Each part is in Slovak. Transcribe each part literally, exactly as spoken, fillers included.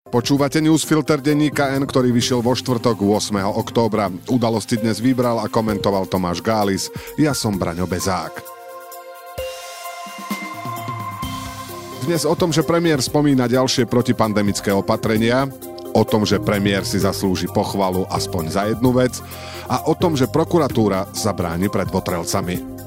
Počúvate newsfilter denníka N, ktorý vyšiel vo štvrtok ôsmeho októbra. Udalosti dnes vybral a komentoval Tomáš Gális. Ja som Braňo Bezák. Dnes o tom, že premiér spomína ďalšie protipandemické opatrenia, o tom, že premiér si zaslúži pochvalu aspoň za jednu vec a o tom, že prokuratúra zabráni pred votrelcami.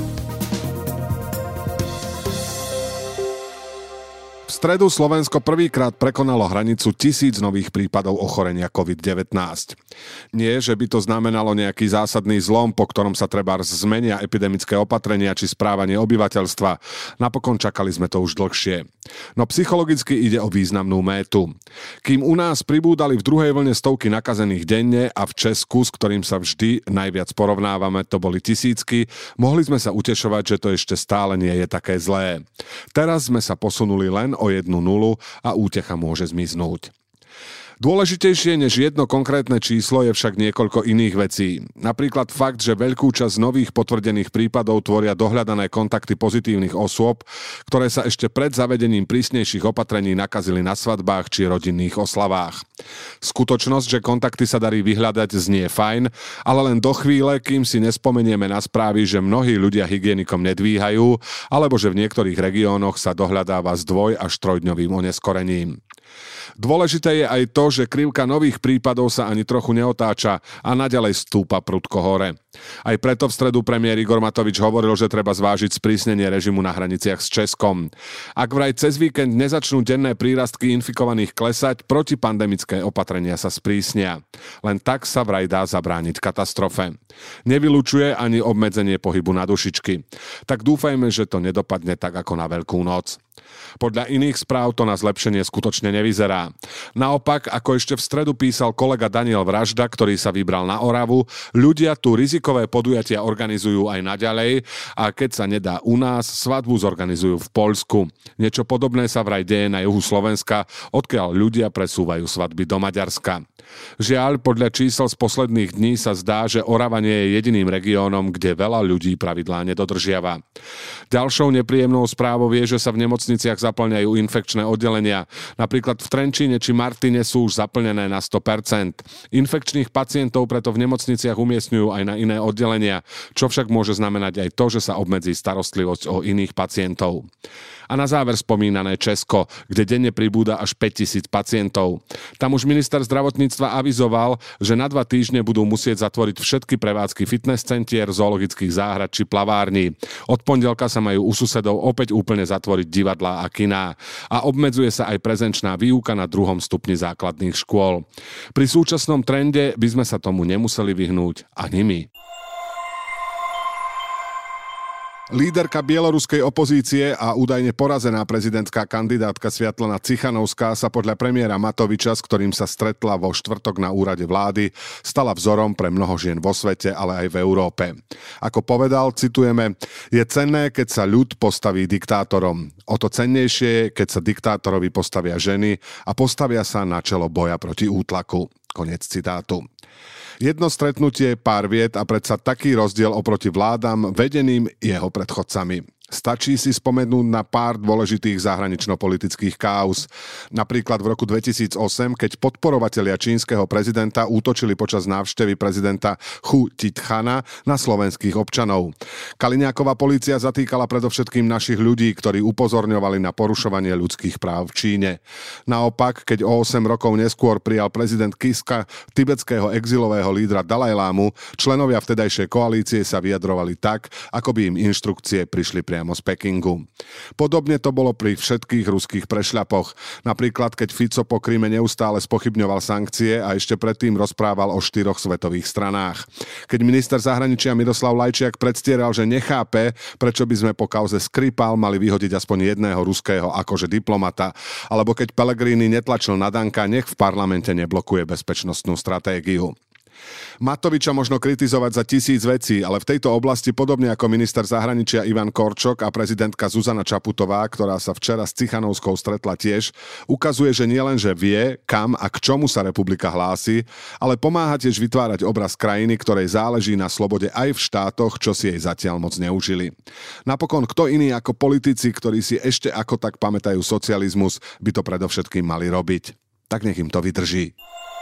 V stredu Slovensko prvýkrát prekonalo hranicu tisíc nových prípadov ochorenia covid devätnásť. Nie, že by to znamenalo nejaký zásadný zlom, po ktorom sa trebárs zmenia epidemické opatrenia či správanie obyvateľstva. Napokon čakali sme to už dlhšie. No psychologicky ide o významnú métu. Kým u nás pribúdali v druhej vlne stovky nakazených denne a v Česku, s ktorým sa vždy najviac porovnávame, to boli tisícky, mohli sme sa utešovať, že to ešte stále nie je také zlé. Teraz sme sa posunuli len o jednu nulu a útecha môže zmiznúť. Dôležitejšie než jedno konkrétne číslo je však niekoľko iných vecí. Napríklad fakt, že veľkú časť nových potvrdených prípadov tvoria dohľadané kontakty pozitívnych osôb, ktoré sa ešte pred zavedením prísnejších opatrení nakazili na svadbách či rodinných oslavách. Skutočnosť, že kontakty sa darí vyhľadať, znie fajn, ale len do chvíle, kým si nespomenieme na správy, že mnohí ľudia hygienikom nedvíhajú, alebo že v niektorých regiónoch sa dohľadáva s dvoj až trojdňovým oneskorením. Dôležité je aj to, že krivka nových prípadov sa ani trochu neotáča a naďalej stúpa prudko hore. Aj preto v stredu premiér Igor Matovič hovoril, že treba zvážiť sprísnenie režimu na hraniciach s Českom. Ak vraj cez víkend nezačnú denné prírastky infikovaných klesať, protipandemické opatrenia sa sprísnia. Len tak sa vraj dá zabrániť katastrofe. Nevylučuje ani obmedzenie pohybu na dušičky. Tak dúfajme, že to nedopadne tak ako na Veľkú noc. Podľa iných správ to na zlepšenie skutočne nevyzerá. Naopak, ako ešte v stredu písal kolega Daniel Vražda, ktorý sa vybral na Oravu, ľudia tu rizikové podujatia organizujú aj naďalej a keď sa nedá u nás, svadbu zorganizujú v Poľsku. Niečo podobné sa vraj deje na juhu Slovenska, odkiaľ ľudia presúvajú svadby do Maďarska. Žiaľ, podľa čísel z posledných dní sa zdá, že Orava nie je jediným regiónom, kde veľa ľudí pravidlá nedodržiava. Ďalšou nepríjemnou správou je, že sa v nemocniciach zaplňajú infekčné oddelenia. Napríklad v Trenčíne či Martine sú už zaplnené na sto percent. Infekčných pacientov preto v nemocniciach umiestňujú aj na iné oddelenia, čo však môže znamenať aj to, že sa obmedzí starostlivosť o iných pacientov. A na záver spomínané Česko, kde denne pribúda až päťtisíc pacientov. Tam už minister zdravotníctva avizoval, že na dva týždne budú musieť zatvoriť všetky prevádzky fitness centier, zoologických záhrad či plavární. Od pondelka sa majú u susedov opäť úplne zatvoriť divadlá a kiná. A obmedzuje sa aj prezenčná výuka na druhom stupni základných škôl. Pri súčasnom trende by sme sa tomu nemuseli vyhnúť ani my. Líderka bieloruskej opozície a údajne porazená prezidentská kandidátka Sviatlana Cichanovská sa podľa premiéra Matoviča, s ktorým sa stretla vo štvrtok na úrade vlády, stala vzorom pre mnoho žien vo svete, ale aj v Európe. Ako povedal, citujeme, je cenné, keď sa ľud postaví diktátorom. O to cennejšie je, keď sa diktátorovi postavia ženy a postavia sa na čelo boja proti útlaku. Koniec citátu. Jedno stretnutie, pár viet a predsa taký rozdiel oproti vládam vedeným jeho predchodcami. Stačí si spomenúť na pár dôležitých zahranično-politických káuz. Napríklad v roku dvetisícosem, keď podporovatelia čínskeho prezidenta útočili počas návštevy prezidenta Chu Titchana na slovenských občanov. Kaliňáková polícia zatýkala predovšetkým našich ľudí, ktorí upozorňovali na porušovanie ľudských práv v Číne. Naopak, keď o osem rokov neskôr prijal prezident Kiska tibetského exilového lídra Dalajlámu, členovia vtedajšej koalície sa vyjadrovali tak, ako by im inštrukcie prišli priamo z Pekingu. Podobne to bolo pri všetkých ruských prešľapoch. Napríklad, keď Fico po Kryme neustále spochybňoval sankcie a ešte predtým rozprával o štyroch svetových stranách. Keď minister zahraničia Miroslav Lajčiak predstieral, že nechápe, prečo by sme po kauze Skripal mali vyhodiť aspoň jedného ruského akože diplomata, alebo keď Pellegrini netlačil na Danka, nech v parlamente neblokuje bezpečnostnú stratégiu. Matoviča možno kritizovať za tisíc vecí, ale v tejto oblasti podobne ako minister zahraničia Ivan Korčok a prezidentka Zuzana Čaputová, ktorá sa včera s Cichanovskou stretla tiež, ukazuje, že nielen, že vie, kam a k čomu sa republika hlási, ale pomáha tiež vytvárať obraz krajiny, ktorej záleží na slobode aj v štátoch, čo si jej zatiaľ moc neužili. Napokon, kto iný ako politici, ktorí si ešte ako tak pamätajú socializmus, by to predovšetkým mali robiť. tak nech im to vydrží.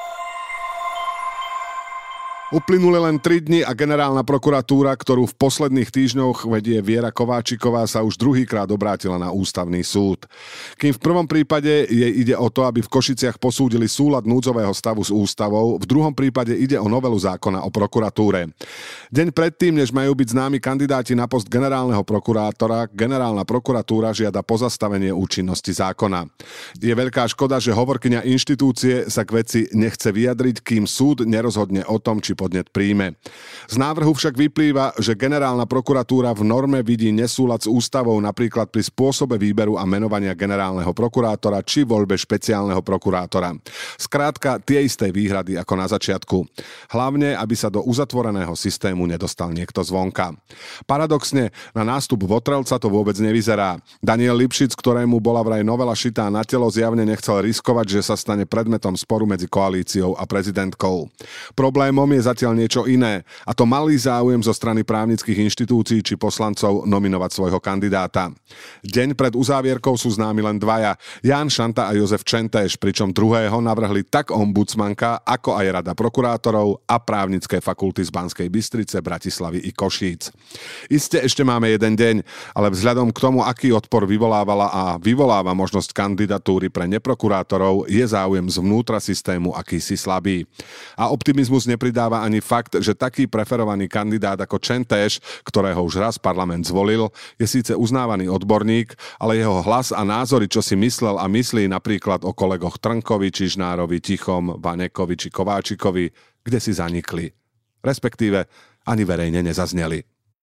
Uplynuli len tri dni a generálna prokuratúra, ktorú v posledných týždňoch vedie Viera Kováčiková, sa už druhýkrát obrátila na ústavný súd. Kým v prvom prípade jej ide o to, aby v Košiciach posúdili súlad núdzového stavu s ústavou, v druhom prípade ide o novelu zákona o prokuratúre. Deň predtým, než majú byť známi kandidáti na post generálneho prokurátora, generálna prokuratúra žiada pozastavenie účinnosti zákona. Je veľká škoda, že hovorkyňa inštitúcie sa k veci nechce vyjadriť, kým súd nerozhodne o tom, či podnet príjme. Z návrhu však vyplýva, že generálna prokuratúra v norme vidí nesúlad s ústavou napríklad pri spôsobe výberu a menovania generálneho prokurátora či voľbe špeciálneho prokurátora. Skrátka tie isté výhrady ako na začiatku. Hlavne, aby sa do uzatvoreného systému nedostal niekto zvonka. Paradoxne, na nástup Votrelca to vôbec nevyzerá. Daniel Lipšic, ktorému bola vraj novela šitá na telo, zjavne nechcel riskovať, že sa stane predmetom sporu medzi koalíciou a prezidentkou. Problémom je zatiaľ niečo iné, a to malý záujem zo strany právnických inštitúcií či poslancov nominovať svojho kandidáta. Deň pred uzávierkou sú známi len dvaja, Ján Šanta a Jozef Čentéš, pričom druhého navrhli tak ombudsmanka, ako aj Rada prokurátorov a právnické fakulty z Banskej Bystrice, Bratislavy i Košíc. Iste ešte máme jeden deň, ale vzhľadom k tomu, aký odpor vyvolávala a vyvoláva možnosť kandidatúry pre neprokurátorov, je záujem zvnútra systému akýsi slabý. A optimizmus nepridáva ani fakt, že taký preferovaný kandidát ako Čentéš, ktorého už raz parlament zvolil, je síce uznávaný odborník, ale jeho hlas a názory, čo si myslel a myslí napríklad o kolegoch Trnkovi, Čižnárovi, Tichom, Vanekovi či Kováčikovi, kde si zanikli. Respektíve ani verejne nezazneli.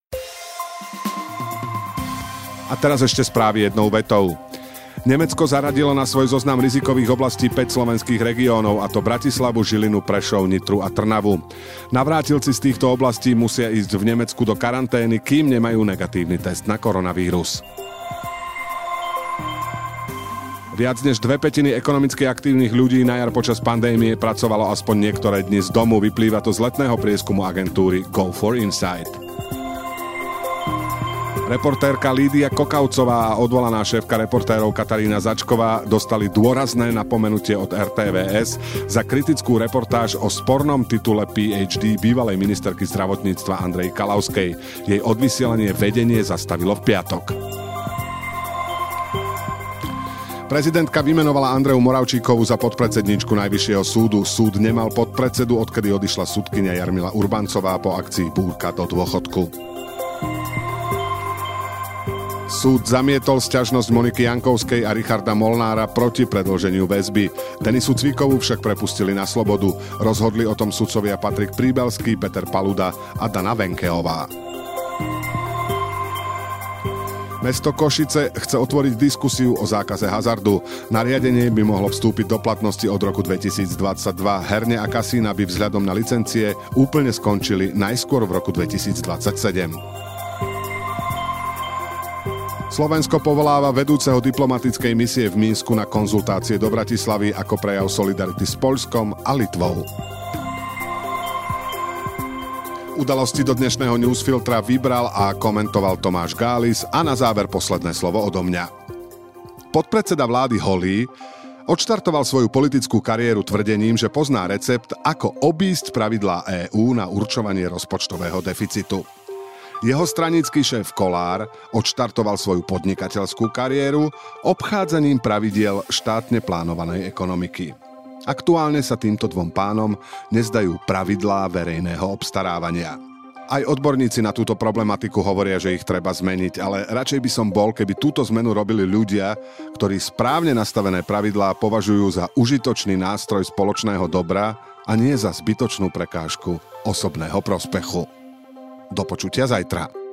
A teraz ešte správy jednou vetou. Nemecko zaradilo na svoj zoznam rizikových oblastí päť slovenských regiónov, a to Bratislavu, Žilinu, Prešov, Nitru a Trnavu. Navrátilci z týchto oblastí musia ísť v Nemecku do karantény, kým nemajú negatívny test na koronavírus. Viac než dve pätiny ekonomicky aktívnych ľudí na jar počas pandémie pracovalo aspoň niektoré dni z domu, vyplýva to z letného prieskumu agentúry Go for Insight. Reportérka Lídia Kokavcová a odvolaná šéfka reportérov Katarína Začková dostali dôrazné napomenutie od er té vé es za kritickú reportáž o spornom titule pé há dé bývalej ministerky zdravotníctva Andrej Kalavskej. Jej odvysielanie vedenie zastavilo v piatok. Prezidentka vymenovala Andreu Moravčíkovú za podpredsedničku Najvyššieho súdu. Súd nemal podpredsedu, odkedy odišla sudkyňa Jarmila Urbancová po akcii Búrka do dôchodku. Súd zamietol sťažnosť Moniky Jankovskej a Richarda Molnára proti predĺženiu väzby. Denisu Cvikovú však prepustili na slobodu. Rozhodli o tom sudcovia Patrik Príbelský, Peter Paluda a Dana Venkeová. Mesto Košice chce otvoriť diskusiu o zákaze hazardu. Nariadenie by mohlo vstúpiť do platnosti od roku dvetisícdvadsaťdva. Herne a kasína by vzhľadom na licencie úplne skončili najskôr v roku dvetisícdvadsaťsedem. Slovensko povoláva vedúceho diplomatickej misie v Minsku na konzultácie do Bratislavy ako prejav solidarity s Poľskom a Litvou. Udalosti do dnešného newsfiltra vybral a komentoval Tomáš Gális a na záver posledné slovo odo mňa. Podpredseda vlády Holý odštartoval svoju politickú kariéru tvrdením, že pozná recept, ako obísť pravidlá EÚ na určovanie rozpočtového deficitu. Jeho stranický šéf Kollár odštartoval svoju podnikateľskú kariéru obchádzaním pravidiel štátne plánovanej ekonomiky. Aktuálne sa týmto dvom pánom nezdajú pravidlá verejného obstarávania. Aj odborníci na túto problematiku hovoria, že ich treba zmeniť, ale radšej by som bol, keby túto zmenu robili ľudia, ktorí správne nastavené pravidlá považujú za užitočný nástroj spoločného dobra a nie za zbytočnú prekážku osobného prospechu. Do počutia zajtra.